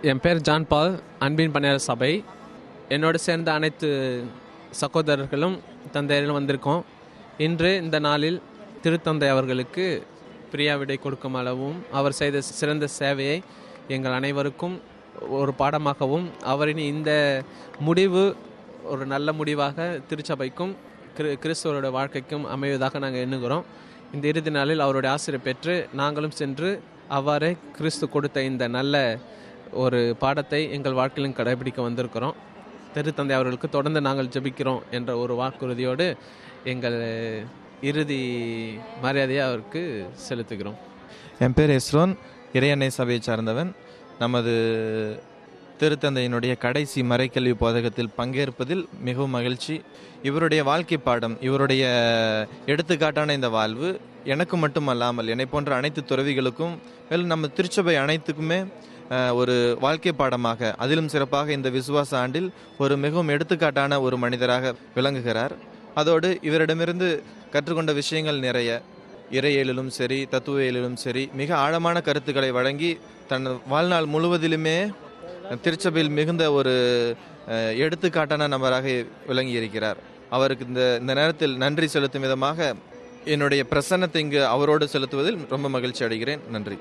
என் பேர் ஜான் பால், அன்பின் பணியாளர் சபை. என்னோடு சேர்ந்த அனைத்து சகோதரர்களும் தந்தையர்களும் வந்திருக்கோம். இன்று இந்த நாளில் திருத்தந்தை அவர்களுக்கு பிரியாவிடை கொடுக்கும் அளவும் அவர் செய்த சிறந்த சேவையை எங்கள் அனைவருக்கும் ஒரு பாடமாகவும், அவரின் இந்த முடிவு ஒரு நல்ல முடிவாக திருச்சபைக்கும் கிறிஸ்துவரோட வாழ்க்கைக்கும் அமைவதாக நாங்கள் எண்ணுகிறோம். இந்த இறுதி நாளில் அவருடைய ஆசிரியர் பெற்று நாங்களும் சென்று அவ்வாறே கிறிஸ்து கொடுத்த இந்த நல்ல ஒரு பாடத்தை எங்கள் வாழ்க்கையிலும் கடைபிடிக்க வந்திருக்கிறோம். திருத்தந்தை அவர்களுக்கு தொடர்ந்து நாங்கள் ஜெபிக்கிறோம் என்ற ஒரு வாக்குறுதியோடு எங்கள் இறுதி மரியாதையை அவருக்கு செலுத்துகிறோம். என் பேர் எஸ்ரோன், இறையன்னை சபையை சார்ந்தவன். நமது திருத்தந்தையினுடைய கடைசி மறைக்கல்வி போதகத்தில் பங்கேற்பதில் மிகவும் மகிழ்ச்சி. இவருடைய வாழ்க்கை பாடம், இவருடைய எடுத்துக்காட்டான இந்த வாழ்வு எனக்கு மட்டுமல்லாமல் என்னை போன்ற அனைத்து துறவிகளுக்கும், நம்ம திருச்சபை அனைத்துக்குமே ஒரு வாழ்க்கை பாடமாக, அதிலும் சிறப்பாக இந்த விசுவாச ஆண்டில் ஒரு மிகவும் எடுத்துக்காட்டான ஒரு மனிதராக விளங்குகிறார். அதோடு இவரிடமிருந்து கற்றுக்கொண்ட விஷயங்கள் நிறைய, இறையியலிலும் சரி தத்துவியலிலும் சரி மிக ஆழமான கருத்துக்களை வழங்கி தன் வாழ்நாள் முழுவதிலுமே திருச்சபையில் மிகுந்த ஒரு எடுத்துக்காட்டான நபராக விளங்கி இருக்கிறார். அவருக்கு இந்த நேரத்தில் நன்றி செலுத்தும் விதமாக என்னுடைய பிரசன்னத்தை இங்கு அவரோடு செலுத்துவதில் ரொம்ப மகிழ்ச்சி அடைகிறேன். நன்றி.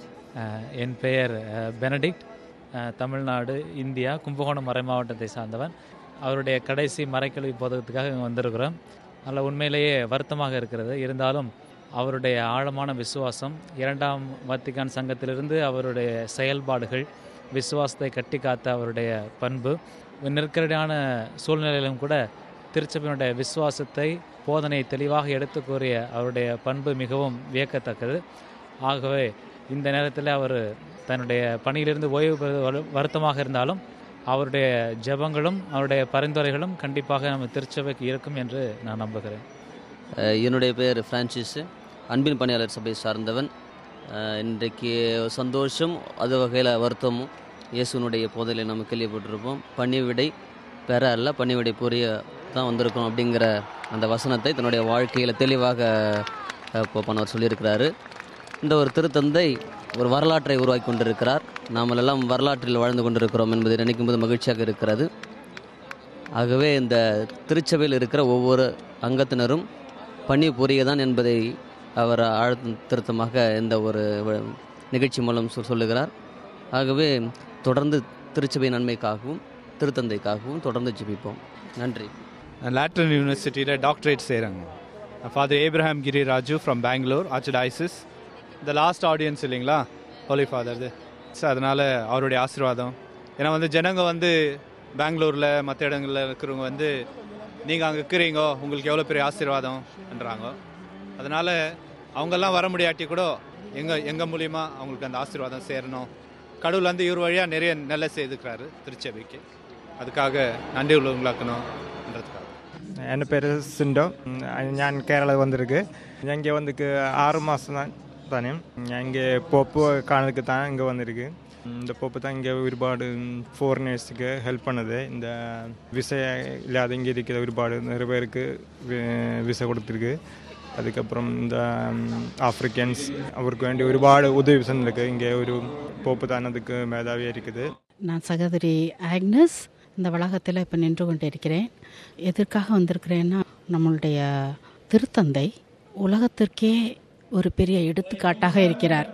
என் பெயர் பெனடிக்ட், தமிழ்நாடு, இந்தியா, கும்பகோணம் மறை மாவட்டத்தை சார்ந்தவன். அவருடைய கடைசி மறைக்கல்வி போதகத்துக்காக இங்கே வந்திருக்கிறோம். அதில் உண்மையிலேயே வருத்தமாக இருக்கிறது. இருந்தாலும் அவருடைய ஆழமான விசுவாசம், 2ஆம் வத்திக்கான் சங்கத்திலிருந்து அவருடைய செயல்பாடுகள், விசுவாசத்தை கட்டி காத்த அவருடைய பண்பு, நெருக்கடியான சூழ்நிலையிலும் கூட திருச்சபையினுடைய விசுவாசத்தை, போதனையை தெளிவாக எடுத்து கூறிய அவருடைய பண்பு மிகவும் வியக்கத்தக்கது. ஆகவே இந்த நேரத்தில் அவர் தன்னுடைய பணியிலிருந்து ஓய்வு பெறுவது வருத்தமாக இருந்தாலும் அவருடைய ஜெபங்களும் அவருடைய பரிந்துரைகளும் கண்டிப்பாக நம்ம திருச்சபைக்கு இருக்கும் என்று நான் நம்புகிறேன். என்னுடைய பேர் பிரான்சிஸ், அன்பின் பணியாளர் சபை சார்ந்தவன். இன்றைக்கு சந்தோஷம், அது வகையில் வருத்தமும். இயேசுனுடைய போதையில் நம்ம கேள்விப்பட்டிருப்போம், பணிவிடை பெற அல்ல பணிவிடை புரிய தான் வந்திருக்கோம் அப்படிங்கிற அந்த வசனத்தை தன்னுடைய வாழ்க்கையில் தெளிவாக போப்பனவர் சொல்லியிருக்கிறாரு. இந்த ஒரு திருத்தந்தை ஒரு வரலாற்றை உருவாக்கி கொண்டிருக்கிறார். நாமெல்லாம் வரலாற்றில் வாழ்ந்து கொண்டிருக்கிறோம் என்பதை நினைக்கும் போது மகிழ்ச்சியாக இருக்கிறது. ஆகவே இந்த திருச்சபையில் இருக்கிற ஒவ்வொரு அங்கத்தினரும் பணி புரியதான் என்பதை அவர் திருத்தமாக இந்த ஒரு நிகழ்ச்சி மூலம் சொல்லுகிறார். ஆகவே தொடர்ந்து திருச்சபை நன்மைக்காகவும் திருத்தந்தைக்காகவும் தொடர்ந்து ஜெபிப்போம். நன்றி. லேட்ரன் யூனிவர்சிட்டியில் டாக்டரேட் செய்கிறாங்க. Father Abraham Giri Raju from Bangalore archdiocese. இந்த லாஸ்ட் ஆடியன்ஸ் இல்லைங்களா, ஹோலி ஃபாதர். ஸோ அதனால் அவருடைய ஆசீர்வாதம். ஏன்னா ஜனங்க பெங்களூரில் மற்ற இடங்களில் இருக்கிறவங்க நீங்கள் அங்கே இருக்கிறீங்க, உங்களுக்கு எவ்வளோ பெரிய ஆசீர்வாதம்ன்றாங்க. அதனால் அவங்கெல்லாம் வர முடியாட்டி கூட எங்கள் மூலிமா அவங்களுக்கு அந்த ஆசீர்வாதம் சேரணும். கடவுள் இவர் வழியாக நிறைய நல்ல செய்துக்கிறாரு திருச்சபைக்கு. அதுக்காக நன்றி உள்ளவங்களாக்கணுன்றதுக்காக. എൻ്റെ പേര് സിൻഡോ, ഞാൻ കേരള വന്നിരിക്ക്. ഞാൻ இங்கே 6 மாதம் தானே. ഞാൻ இங்கே போப்பு காணதுக்கு தான் இங்கே வந்திருக்கு. இந்த போப்பு தான் இங்கே ഒരുപാട് ഫോറിനേഴ്ஸுக்கு ஹெல்ப் பண்ணுது. இந்த விசா இல்லாத இங்கே இருக்கிற நிறைய பேருக்கு விசா கொடுத்துருக்கு. அதுக்கப்புறம் இந்த ஆஃப்ரிக்கன்ஸ் அவருக்கு வேண்டி ഒരുപാട് உதவி செஞ்சிருக்கு. இங்கே ஒரு போப்பு தான் அதுக்கு மேதாவியாக இருக்குது. நான் சகோதரி ஆக்னஸ் இந்த வளாகத்தில் இப்போ நின்று கொண்டு இருக்கிறேன். எதற்காக வந்திருக்கிறேன்னா, நம்மளுடைய திருத்தந்தை உலகத்திற்கே ஒரு பெரிய எடுத்துக்காட்டாக இருக்கிறார்.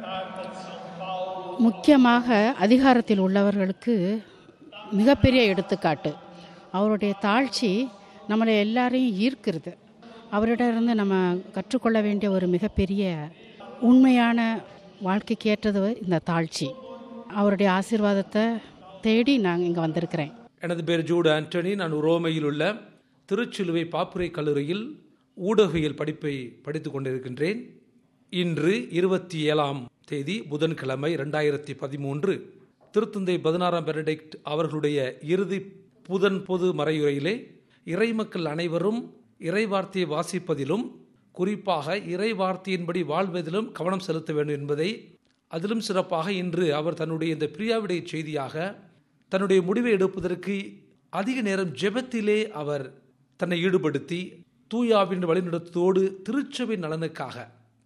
முக்கியமாக அதிகாரத்தில் உள்ளவர்களுக்கு மிகப்பெரிய எடுத்துக்காட்டு. அவருடைய தாழ்ச்சி நம்மளை எல்லாரையும் ஈர்க்கிறது. அவரிடமிருந்து நம்ம கற்றுக்கொள்ள வேண்டிய ஒரு மிகப்பெரிய உண்மையான வாழ்க்கைக்கு ஏற்றது இந்த தாழ்ச்சி. அவருடைய ஆசீர்வாதத்தை தேடி நான் இங்கே வந்திருக்கிறேன். எனது பேர் ஜூட் ஆண்டனி. நான் ரோமையில் உள்ள திருச்சிலுவை பாப்புரை கல்லூரியில் ஊடகவியல் படிப்பை படித்து கொண்டிருக்கின்றேன். இன்று 27ஆம் தேதி புதன்கிழமை 2013 திருத்தந்தை 16ஆம் பெனடிக்ட் அவர்களுடைய இறுதி பொது மறையுரையிலே இறைமக்கள் அனைவரும் இறைவார்த்தையை வாசிப்பதிலும் குறிப்பாக இறைவார்த்தையின்படி வாழ்வதிலும் கவனம் செலுத்த வேண்டும் என்பதை, அதிலும் சிறப்பாக இன்று அவர் தன்னுடைய இந்த பிரியாவிடை செய்தியாக தன்னுடைய முடிவை எடுப்பதற்கு அதிக நேரம் ஜெபத்திலே அவர் தன்னை ஈடுபடுத்தி தூயாவின் வழிநடத்தோடு திருச்சபை நலனுக்காக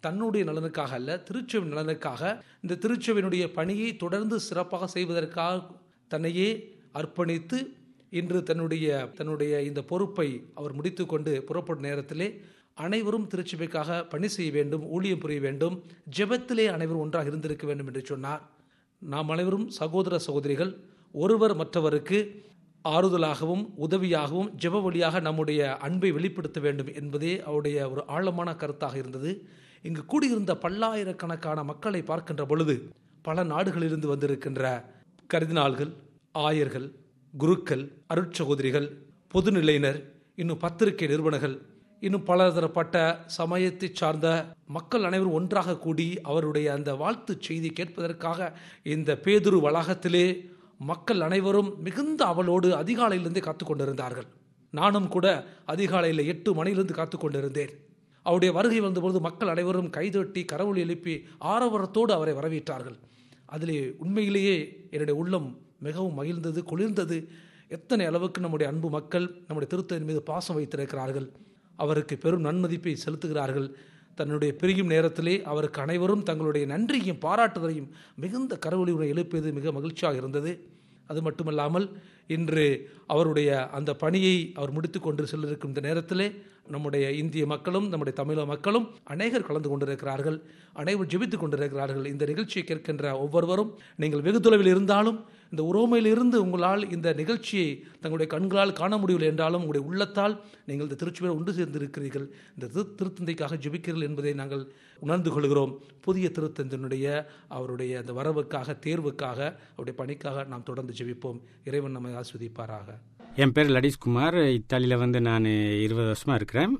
தன்னுடைய நலனுக்காக அல்ல, திருச்சபை நலனுக்காக இந்த திருச்சபையினுடைய பணியை தொடர்ந்து சிறப்பாக செய்வதற்காக தன்னையே அர்ப்பணித்து இன்று தன்னுடைய இந்த பொறுப்பை அவர் முடித்து கொண்டு புறப்படும் நேரத்திலே அனைவரும் திருச்சபைக்காக பணி செய்ய வேண்டும், ஊழியம் புரிய வேண்டும், ஜெபத்திலே அனைவரும் ஒன்றாக இருந்திருக்க வேண்டும் என்று சொன்னார். நாம் அனைவரும் சகோதர சகோதரிகள், ஒருவர் மற்றவருக்கு ஆறுதலாகவும் உதவியாகவும் ஜெப வழியாக நம்முடைய அன்பை வெளிப்படுத்த வேண்டும் என்பதே அவருடைய ஒரு ஆழமான கருத்தாக இருந்தது. இங்கு கூடியிருந்த பல்லாயிரக்கணக்கான மக்களை பார்க்கின்ற பொழுது பல நாடுகளிலிருந்து வந்திருக்கின்ற கர்தினால்கள், ஆயர்கள், குருக்கள், அருட்சகோதரிகள், பொதுநிலையினர், இன்னும் பத்திரிகை நிறுவனர்கள், இன்னும் பலதரப்பட்ட சமயத்தை சார்ந்த மக்கள் அனைவரும் ஒன்றாக கூடி அவருடைய அந்த வாழ்த்து செய்தி கேட்பதற்காக இந்த பேதுரு வளாகத்திலே மக்கள் அனைவரும் மிகுந்த அவளோடு அதிகாலையிலிருந்தே காத்து கொண்டிருந்தார்கள். நானும் கூட அதிகாலையில் 8 மணியிலிருந்து காத்து கொண்டிருந்தேன். அவருடைய வருகை வந்தபொழுது மக்கள் அனைவரும் கைதட்டி கரவொலி எழுப்பி ஆரவாரத்தோடு அவரை வரவேற்றார்கள். அதிலே உண்மையிலேயே என்னுடைய உள்ளம் மிகவும் மகிழ்ந்தது, குளிர்ந்தது. எத்தனை அளவுக்கு நம்முடைய அன்பு மக்கள் நம்முடைய திருத்தலின் மீது பாசம் வைத்திருக்கிறார்கள், அவருக்கு பெரும் நன்மதிப்பை செலுத்துகிறார்கள். தன்னுடைய பிரியும் நேரத்திலே அவருக்கு அனைவரும் தங்களுடைய நன்றியையும் பாராட்டுதலையும் மிகுந்த கரவொலியுடன் எழுப்பியது மிக மகிழ்ச்சியாக இருந்தது. அது மட்டுமல்லாமல் இன்று அவருடைய அந்த பணியை அவர் முடித்து கொண்டு செல்லிருக்கும் இந்த நேரத்திலே நம்முடைய இந்திய மக்களும் நம்முடைய தமிழக மக்களும் அநேகர் கலந்து கொண்டிருக்கிறார்கள், அனைவரும் ஜெபித்துக் கொண்டிருக்கிறார்கள். இந்த நிகழ்ச்சியை கேட்கின்ற ஒவ்வொருவரும் நீங்கள் வெகு தொலைவில் இருந்தாலும் இந்த உரோமையிலிருந்து உங்களால் இந்த நிகழ்ச்சியை தங்களுடைய கண்களால் காண முடியவில்லை என்றாலும் உங்களுடைய உள்ளத்தால் நீங்கள் இந்த திருச்சபையில் ஒன்று சேர்ந்திருக்கிறீர்கள், இந்த திருத்தந்தைக்காக ஜெபிக்கிறீர்கள் என்பதை நாங்கள் உணர்ந்து கொள்கிறோம். புதிய திருத்தந்தையினுடைய அவருடைய அந்த வரவுக்காக, தேர்வுக்காக, அவருடைய பணிக்காக நாம் தொடர்ந்து ஜெபிப்போம். இறைவன் நம்மை ஆசீர்வதிப்பாராக. என் பேர் லடிஸ்குமார். இத்தாலியில் நான் 20 வருஷமாக இருக்கிறேன்.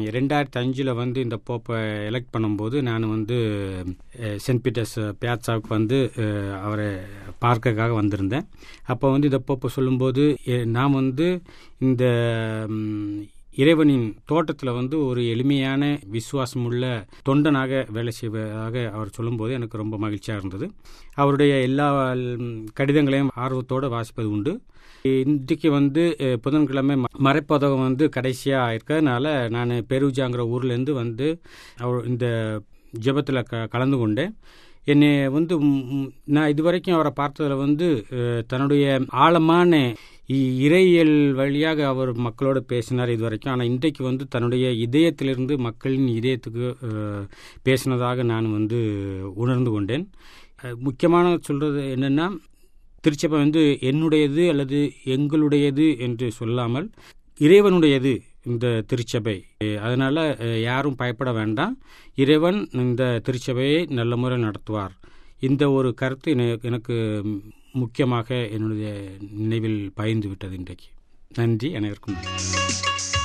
2005 இந்த போப்பை எலெக்ட் பண்ணும்போது நான் சென்ட் பீட்டர்ஸ் பியாட்சாவுக்கு அவரை பார்க்கறதுக்காக வந்திருந்தேன். அப்போ இந்த போப்பை சொல்லும்போது நான் இந்த இறைவனின் தோட்டத்தில் ஒரு எளிமையான விசுவாசமுள்ள தொண்டனாக வேலை செய்வதாக அவர் சொல்லும்போது எனக்கு ரொம்ப மகிழ்ச்சியாக இருந்தது. அவருடைய எல்லா கடிதங்களையும் ஆர்வத்தோடு வாசிப்பது உண்டு. இன்றைக்கு புதன்கிழமை மறைப்பதகம் கடைசியாக இருக்கிறதுனால நான் பெருஜாங்கிற ஊர்லேருந்து அவர் இந்த ஜெபத்தில் கலந்து கொண்டேன். என்னை நான் இதுவரைக்கும் அவரை பார்த்ததில் தன்னுடைய ஆழமான இறையியல் வழியாக அவர் மக்களோடு பேசினார் இதுவரைக்கும். ஆனால் இன்றைக்கு தன்னுடைய இதயத்திலிருந்து மக்களின் இதயத்துக்கு பேசினதாக நான் உணர்ந்து கொண்டேன். முக்கியமான சொல்கிறது என்னென்னா, திருச்சபை என்னுடையது அல்லது எங்களுடையது என்று சொல்லாமல் இறைவனுடையது இந்த திருச்சபை. அதனால் யாரும் பயப்பட வேண்டாம், இறைவன் இந்த திருச்சபையை நல்ல முறை நடத்துவார். இந்த ஒரு கருத்து எனக்கு முக்கியமாக என்னுடைய நினைவில் பயந்து விட்டது இன்றைக்கு. நன்றி அனைவருக்கும்.